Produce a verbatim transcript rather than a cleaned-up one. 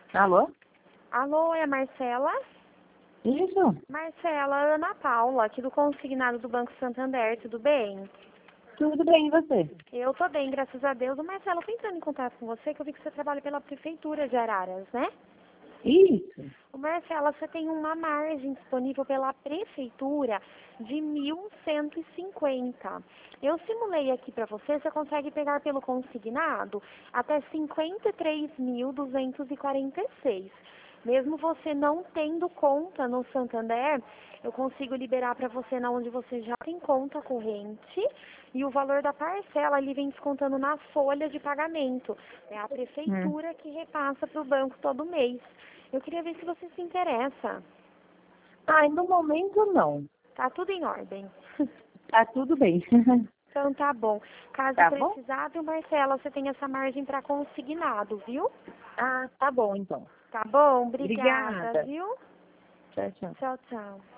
Alô? Alô, é a Marcela? Isso? Marcela, Ana Paula, aqui do consignado do Banco Santander, tudo bem? Tudo bem, e você? Eu tô bem, graças a Deus. Ô, Marcela, tô entrando em contato com você, que eu vi que você trabalha pela Prefeitura de Araras, né? Isso. Ô, Marcela, você tem uma margem disponível pela Prefeitura de mil cento e cinquenta. Eu simulei aqui para você, você consegue pegar pelo consignado até cinquenta e três mil duzentos e quarenta e seis. Mesmo você não tendo conta no Santander, eu consigo liberar para você na onde você já tem conta corrente e o valor da parcela ali vem descontando na folha de pagamento. É a Hum. Prefeitura que repassa para o banco todo mês. Eu queria ver se você se interessa. Ah, no momento não. Tá tudo em ordem. Tá tudo bem. Então tá bom. Caso Tá bom? precisar, viu, Marcela, você tem essa margem para consignado, viu? Ah, tá bom então. Tá bom? Obrigada, Obrigada. viu? Tchau, tchau. Tchau, tchau.